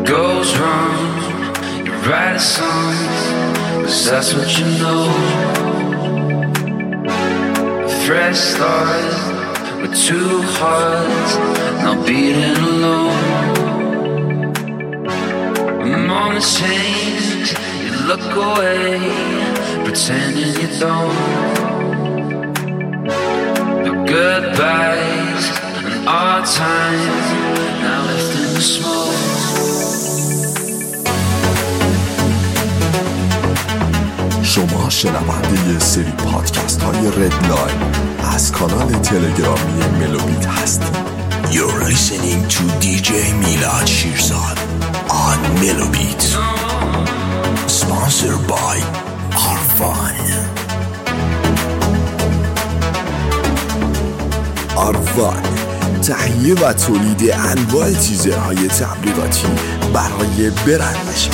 goes wrong, you write a song, 'cause that's what you know. A fresh start with two hearts, not beating alone. A moment's change, you look away, pretending you don't. The goodbyes and our time now left in the smoke. شما شنونده سری پادکست های ردلاین از کانال تلگرامی ملوبیت هستید. You're listening to DJ میلاد شیرزاد on Melobit. Sponsored by Arvan. Arvan تهیه و تولید انواع تیزرهای تبلیغاتی برای برندش.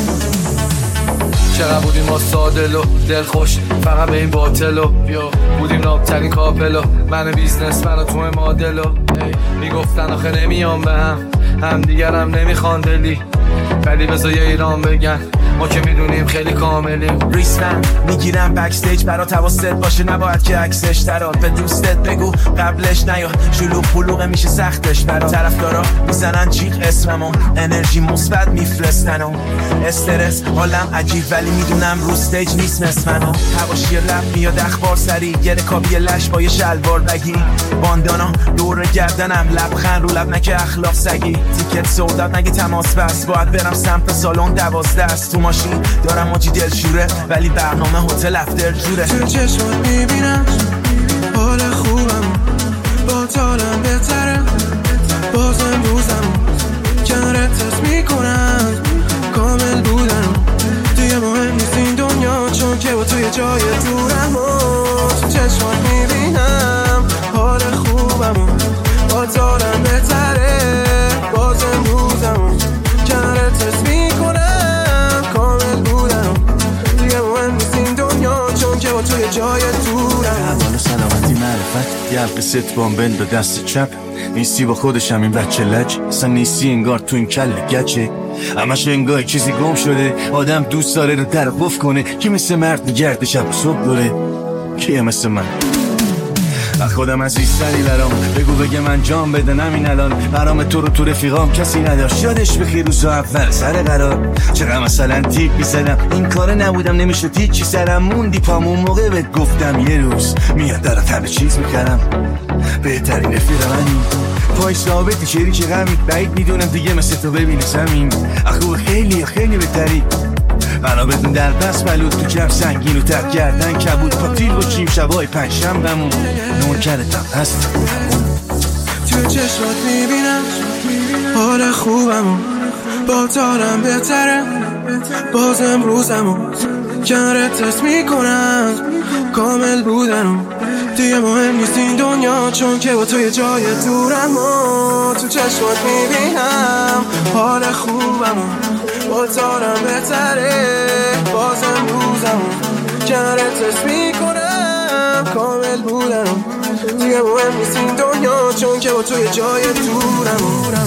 چقدر بودیم ما سادل و دلخوش فقط به این باطل و بودیم نابترین کاپل و من بیزنس من و تو مادل و میگفتن آخه نمیام به هم دیگرم نمیخوان دلی، ولی بذار یه ایران بگن ما که میدونیم خیلی کاملیم. ریسمن میگیرم بکستیج برات حواست باشه، نباید که عکسش درات به دوستت بگو قبلش نیا، شلوغ پلوغه میشه سختش برات. طرفدارا میزنن جیغ اسممو، انرژی مثبت میفرستن و استرس حالم عجیب، ولی میدونم رو استیج نیست مثل منو. حواشی رپ میاد اخبار سریع، یه رکابی لش با یه شلوار بگی، باندانا دور گردنم، لبخند رو لب نکه اخلاق سگی. تیکت سودات نگه تماس بس، باید برم سمت سالن 12 است. تو ماشین دارم آجی دلشوره، ولی برنامه هتل افتر جوره. تو چشمات میبینم حال خوبم، با تالم بهتره، باز امروزم کنارت تست میکنم، کامل بودم دیگه مهم نیست این دنیا، چون که با توی جای دورم. تو چشمات میبینم حال خوبم، با تالم بهتره، باز امروزم کنارت تست میکنم، کامل بودم دیگه مهم نیست این دنیا، چون که با توی جای دورم. حوال سلامتی معرفت یه حلقه ست بامبل به دست چپ، نیستی با خودشم این بچه لج، اصلا نیستی انگار تو این کل گچه، همش انگار چیزی گم شده، آدم دوست داره رو در قف کنه، کی مثل مرد میگرده شب و صبح داره، کیه مثل من؟ خودم عزیزتری برام بگو بگه من جام بدنم این الان، برام تو رو تو رفیقام کسی نداشت، یادش بخیر روزا اول سر قرار، چقدر مثلا تیپ میزدم این کاره نبودم نمیشه هیچی سرم موندی پامون موقع بهت گفتم یه روز میاد درات همه چیز میکردم، بهترین رفیق منی پای ثابتی شریک غمی، بعید میدونم دیگه مثل تو ببینه زمین، اخو خیلی خیلی بهتری بنا بدون در بس بلود تو جمع سنگین و تر کردن کبود پاتیل باشیم شبای پنجشنبه‌مون نوکرتم هست. تو چشمات میبینم حال خوبم، با تالم بهتره، باز امروزمو کنارت تست میکنم، کامل بودنم دیگه مهم نیست این دنیا، چون که با توی جای دورم. تو چشمات میبینم حال خوبم، با تالم بهتره، باز امروزمو کنارت تست میکنم، کامل بودنم دیگه مهم نیست این دنیا، چون که با توی جای دورم.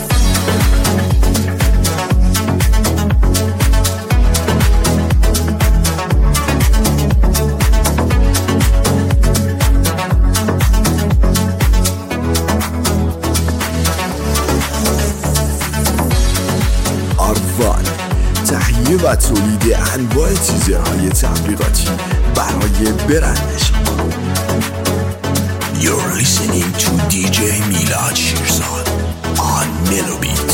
تهیه و تولید انواع تیزرهای تبلیغاتی برای برندش. You're listening to DJ میلاد شیرزاد on Melobit.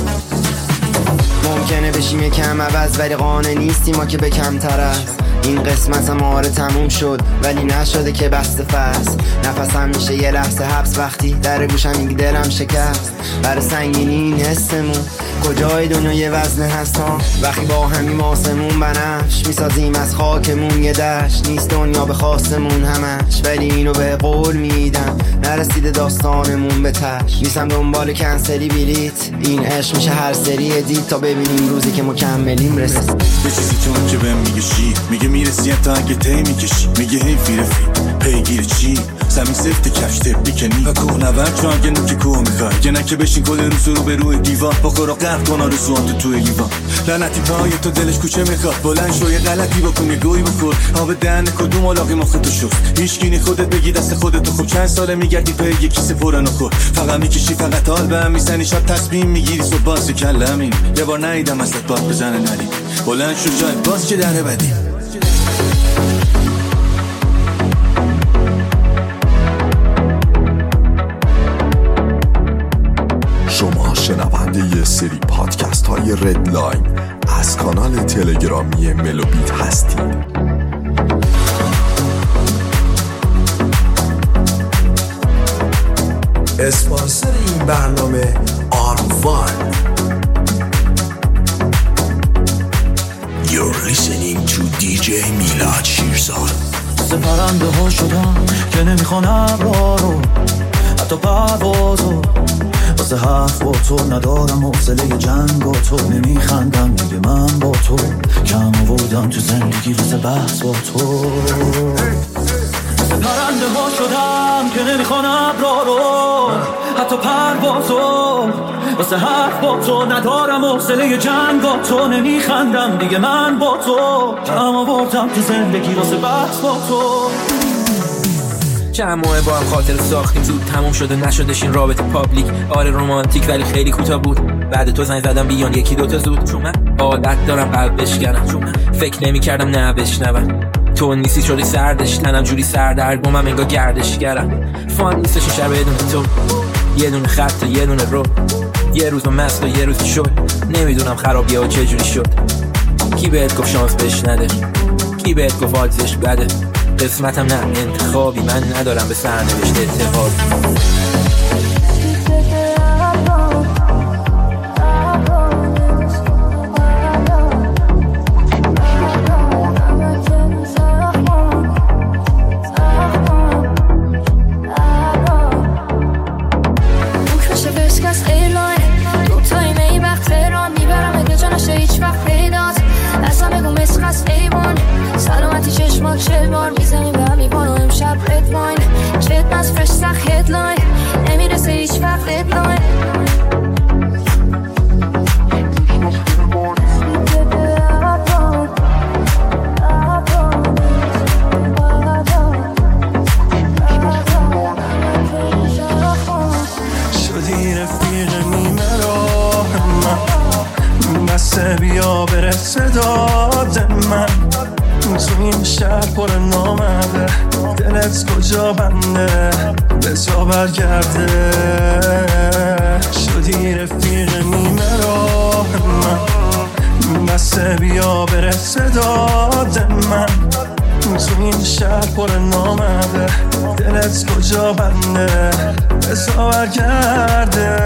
ممکنه بشیم یکم عوض، ولی قانع نیستیم ما که به کمتر است. این قسمت ما تموم شد ولی نشده که بسته فصل، نفسم میشه یه لحظه حبس وقتی در گوشم میگه دلم شکست. برای سنگینی این حسمون کجای دنیا یه وزن هست ها، وقتی با همیم آسمون بنفش میسازیم از خاکمون یه دشت، نیست دنیا به خواستمون همش، ولی اینو به قول میدم نرسیده داستانمون به تش. نیستم دنبال کنسلی بلیت، این عشق میشه هر سری ادیت تا ببینیم روزی که مکملیم رسید. به چیزی چون که بهم میگه شی، میگه میرسی تا اگه تی میکشی، میگه هی فی رفی پیگیر چی، زمین سفت کفش تبی کنی و کوهنورد چون که نوکی کوه میخوای گه نکه بشین کل روز رو به روی دیوان با خورا قرد کن آرزوان تو توی لیوان لعنتی پای تو دلش کوچه میخواد بلند شو یه غلطی بکن یه گوی بخور آب دهن کدوم علاقی مخ تو شست هیچگینی خودت بگی دست خودتو خوب چند ساله میگردی پای یه کیسه پرن و خور فقط میکشی فقط حال به هم میزنی شب تصمیم میگیری صبح باز کله همین یه بار نیدم ازت باد بزنه نری بلند شو جای باز که دره بدی شما شنونده یه سری پادکست های ردلاین از کانال تلگرامی ملوبیت هستید. اسپانسر این برنامه آروان. You're listening to DJ میلاد شیرزاد. پرنده ها شدم که نمیخوان ابرا رو حتی پروازو واسه حرف با تو ندارم حوصله جنگ و تو نمیخندم دیگه من با تو کم آوردم تو زندگی واسه بحث با تو پرنده ها شدم که نمیخوان ابرا رو حتی پروازو واسه حرف با تو ندارم حوصله جنگ با تو نمیخندم دیگه من با تو کم آوردم تو زندگی واسه بحث با تو چند ماه با هم خاطر ساختیم زود تموم شده نشدش این رابطه پابلیک آره رومانتیک ولی خیلی کوتاه بود بعد تو زنگ زدم بیان یکی دوتا زود چون من عادت دارم قلب بشکنم چون من فکر نمی کردم نه بشنوم تو نیستی شدی سردش تنم جوری سردرگمم انگار گردش کردم فان نیستش این شب بدون تو یه دونه خط و یه دونه رو یه روز مست و یه روز شد نمیدونم خرابیه و چه جوری شد کی بهت گفت شانس بهش نده کی بهت گفت آگزش بده قسمتم نه انتخابی من ندارم به سرنوشت اتفاقی چه بار میزنیم به هم میبانو امشب رد واین چت از فرش سخت هدلاین نمیرسه هیچ وقت ددلاین شدی رفیق نیمه راه من بسه بیا برسه داد من تو این شهر پر نامده دلت کجا بنده بزا برگرده شدی رفیق نیمه راه من بسه بیا برسه داد من تو این شهر پر نامده دلت کجا بنده بزا برگرده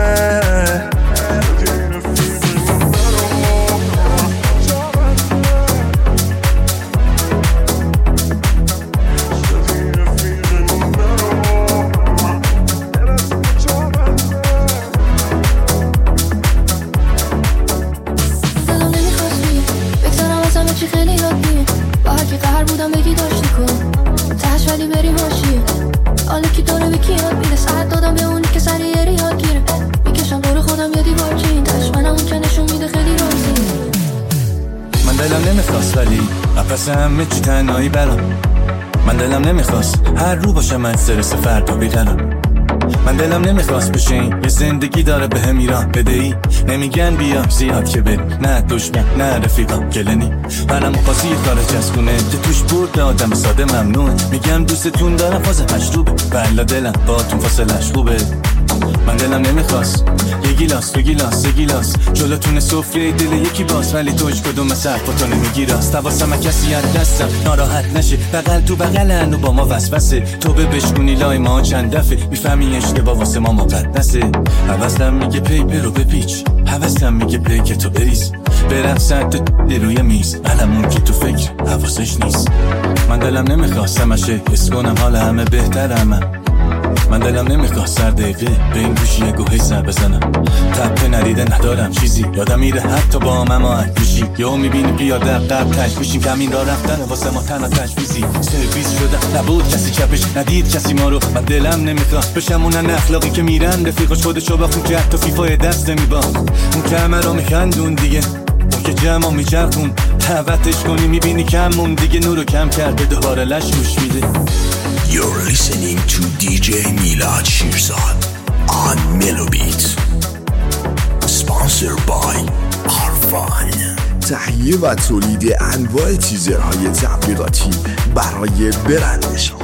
همه چی تنهایی برام من دلم نمیخواست هر رو باشه من سرس فردا بیقرار من دلم نمیخواست بشه این یه زندگی داره به هم ایران بدهی نمیگن بیا زیاد که بری نه دشمن نه رفیقم گلنی منم قاضی خارج از خونه که توش برد آدم ساده ممنون میگم دوستتون دارم فاز مشروبه بلا دلم با تون فاصلش خوبه من دلم نمیخواست یه گیلاس دو گیلاس سه گیلاس جلوتون سفره دل یکی باز ولی تو هیچ کدوم صرفاتو نمیگی راست حواسم کسی از دستم ناراحت نشه بغل تو بغلن و با ما وسوسه تو به بشکونی لای ما چند دفعه میفهمی اشتباه واسه ما مقدسه حواسم میگه پی برو بپیچ حواسم میگه پی که تو بریز برم سرد روی میز علمون که تو فکر حواسش نیست من دلم نمیخواست همشه حس کنم حال همه بهترم من من دلم نمیخواد سر دقیقه به این گوشی یه گوهی سر بزنم. تپه ندیده ندارم چیزی یادم میره حتی با هم اما میشی یا میبینی پیاده قبل تشویشیم کمین را رفتن واسه ما تنها تشویزی سرویس شده نبود کسی چپش ندید کسی ما رو. من دلم نمیخواد بشم اونن اخلاقی که میرن رفیقش خودشو بخون که حتی فیفای دست نمیبان. اون که همه رو میخندون دیگه اون که جمع میچرخون دعوتش کنی میبینی کمون دیگه نورو کم کرده دوباره لش گوش میده. You're listening to DJ Milad Shirzad on Melobeat. Sponsored by Arfan. تهیه و تولید انواع تیزرهای تبلیغاتی برای برند شما.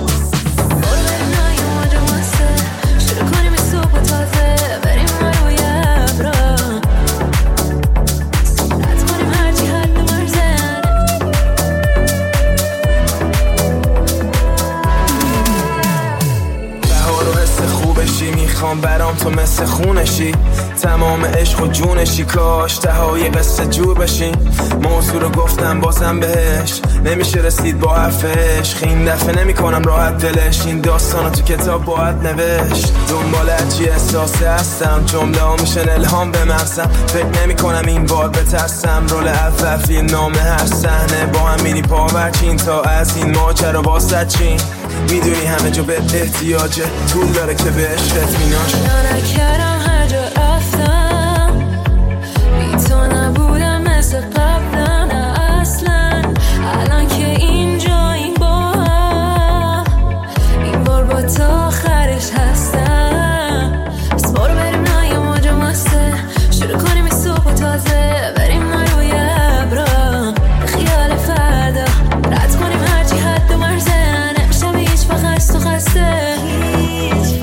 میخوام برام تو مثل خونشی تمام عشق و جونشی کاش تهای قصه جور بشین. موضوع رو گفتم بازم بهش نمیشه رسید با حرفش. این دفعه نمی کنم راحت دلش این داستانو تو کتاب باید نوشت. دنبال هرچی احساسه هستم جمله ها میشن الهام به مغزم. فکر نمی کنم این بار بترسم رول اول نامه هر صحنه با هم میری پاورچین تا از این ماجرا واسه چین. میدونی همه جا به احتیاجه طول داره که به عشقت میناش. نکردم هر جا رفتم بی تو نبودم مثل قبلم نه اصلا. الان که اینجا این بار با تو آخرش هستم. بس برو بریم نه یه موج مسته شروع کنیم این صبح و تازه بریم ما روی ابرا به خیال فردا رد کنیم هرچی حد و مرزه نمیشم هیچ فقط تو خسته هیچ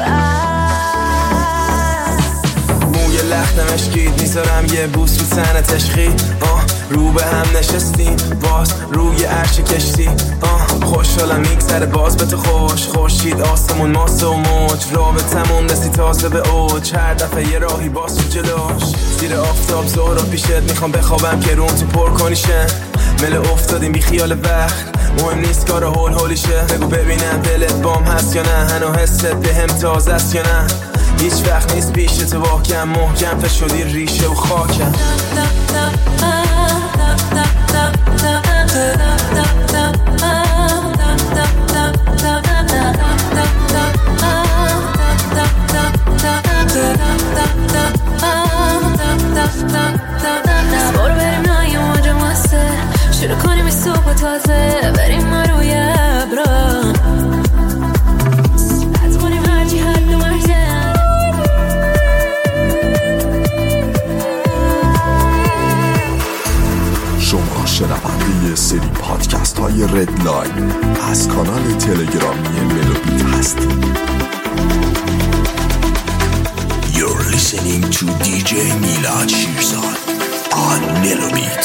موی لختم اشکید میذارم یه بوس رو تن تشخی. رو به هم نشستیم باز روی عرش کشتی. خوشحالم میگذره باز به تو خوش خورشید آسمون ماسه و موج رابطمون رسی تازه به اوج. هر دفعه یه راهی باز تو جلوش زیر آفتاب ظهر و پیشت میخوام بخوابم که روم تو پر کنیشه. مل افتادیم بی خیال وقت مهم نیست کار هول هولیشه. بگو ببینم دلت بام هست یا نه هنو حست به هم تازه است یا نه. هیچ وقت نیست پیش تو واکم محکم فشدی ریشه و خاکم. برو بریم نه یه موج مسته شروع کنیم این صبح و تازه بریم ما روی ابرا رد کنیم هرچی حد و مرزه. شما شنونده سری پادکست های ردلاین از کانال تلگرامی ملوبیت هستید. You're listening to DJ Milad Shirzad on Melobeat.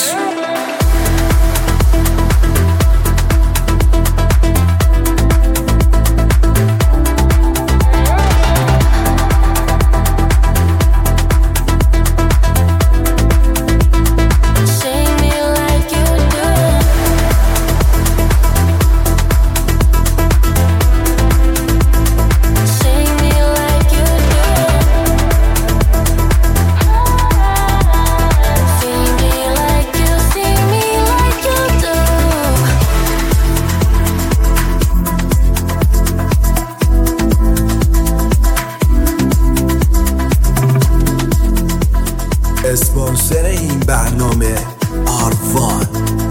اسپانسر این برنامه آروان.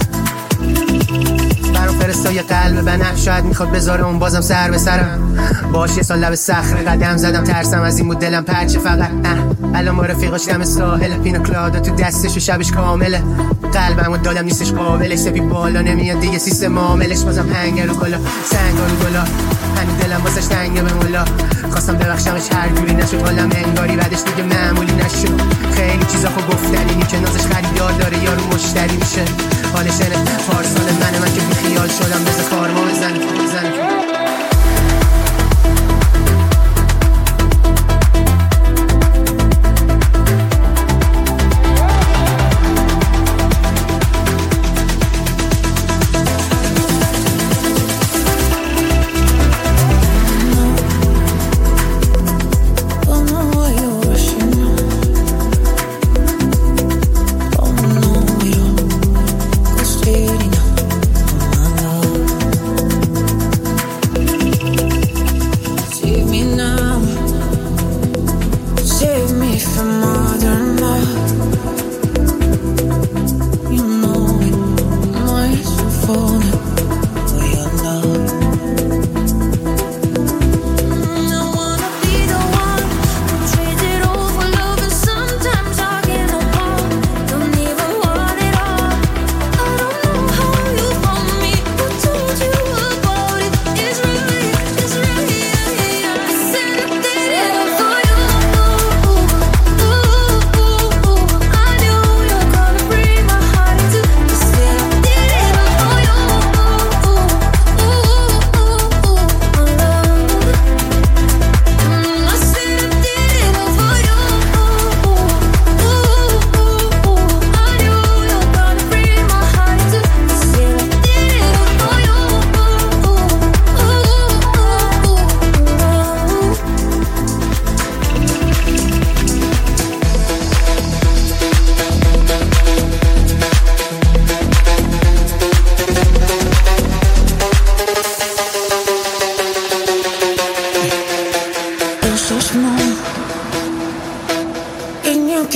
برام فرستای قلب بنفش شاید میخواد بذاره اون بازم سر به سرم باش. یه سال لب صخره قدم زدم ترسم از این بود دلم پرچه فقط الان با رفیقاش دم ساحل پینا کلادا تو دستش و شبش کامله. قلبمو دادم نیستش قابلش سپی بالا نمیاد دیگه سیستم معاملش. بازم هنگر و گلا سنگ و گلا همین دلم واسش تنگه به مولا. خواستم ببخشمش هر جوری نشد حالم انگاری بعدش دیگه معمولی نشد. خیلی چیزا خب گفتنی که نازش خریدار داره یارو مشتری میشه. حالش اینه پارسال من که بی خیال شدم بزه کارما بزن.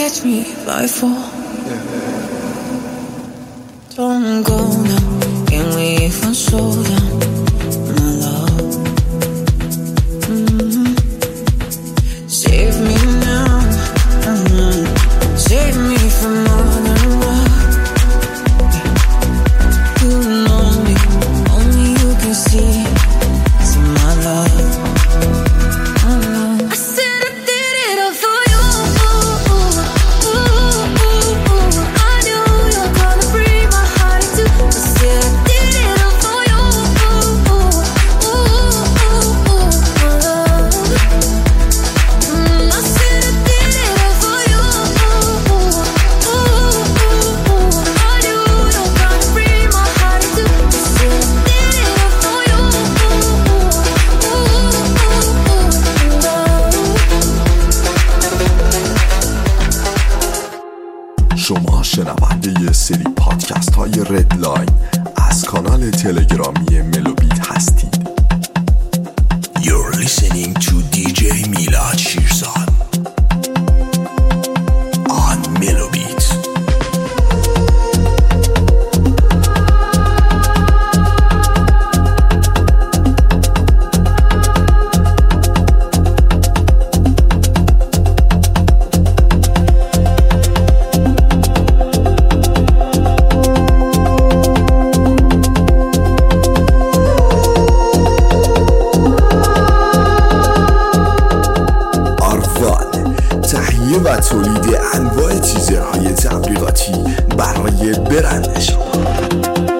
catch me by fall. Don't go now, can we even slow down, my love? Save me now, save me from more than what you know me, only you can see. See my love. شما شنونده سری پادکست های ردلاین از کانال تلگرامی ملوبیت هستید. You're listening to DJ Milad Shirzad on Melobit. و تولید انواع تیزرهای تبلیغاتی برای برند شما.